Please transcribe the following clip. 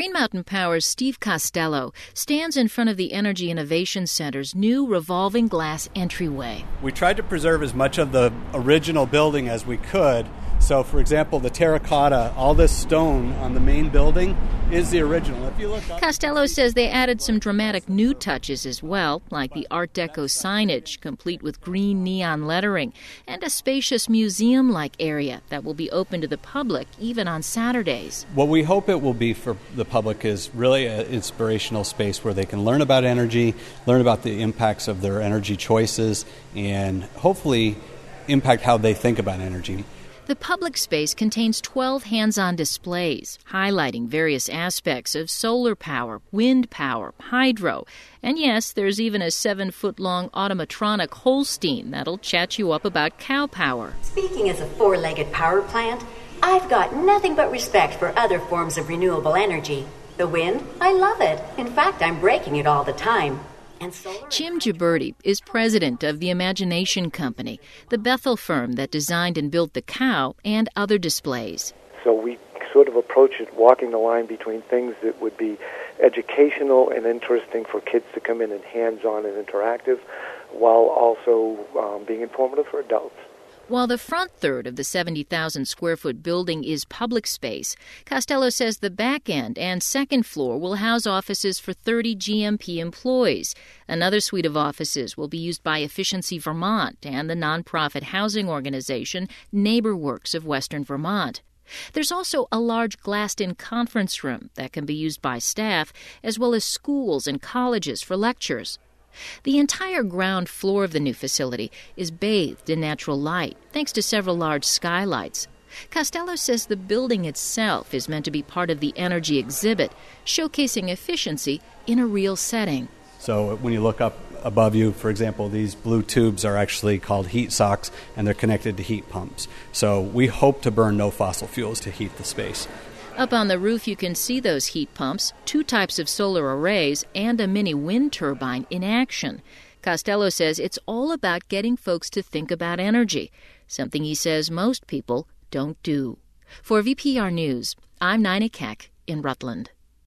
Green Mountain Power's Steve Costello stands in front of the Energy Innovation Center's new revolving glass entryway. We tried to preserve as much of the original building as we could. So, for example, the terracotta, all this stone on the main building is the original. If you look up, Costello says they added some dramatic new touches as well, like the Art Deco signage, complete with green neon lettering, and a spacious museum-like area that will be open to the public even on Saturdays. what we hope it will be for the public is really an inspirational space where they can learn about energy, learn about the impacts of their energy choices, and hopefully impact how they think about energy. The public space contains 12 hands-on displays highlighting various aspects of solar power, wind power, hydro, and yes, there's even a 7-foot-long automatronic Holstein that'll chat you up about cow power. Speaking as a four-legged power plant, I've got nothing but respect for other forms of renewable energy. The wind, I love it. In fact, I'm breaking it all the time. And solar. Jim Gibberti is president of the Imagination Company, the Bethel firm that designed and built the cow and other displays. So we sort of approach it walking the line between things that would be educational and interesting for kids to come in and hands-on and interactive, while also being informative for adults. While the front third of the 70,000-square-foot building is public space, Costello says the back end and second floor will house offices for 30 GMP employees. Another suite of offices will be used by Efficiency Vermont and the nonprofit housing organization NeighborWorks of Western Vermont. There's also a large glassed-in conference room that can be used by staff, as well as schools and colleges for lectures. The entire ground floor of the new facility is bathed in natural light, thanks to several large skylights. Costello says the building itself is meant to be part of the energy exhibit, showcasing efficiency in a real setting. So when you look up above you, for example, these blue tubes are actually called heat socks, and they're connected to heat pumps. So we hope to burn no fossil fuels to heat the space. Up on the roof, you can see those heat pumps, 2 types of solar arrays, and a mini wind turbine in action. Costello says it's all about getting folks to think about energy, something he says most people don't do. For VPR News, I'm Nina Keck in Rutland.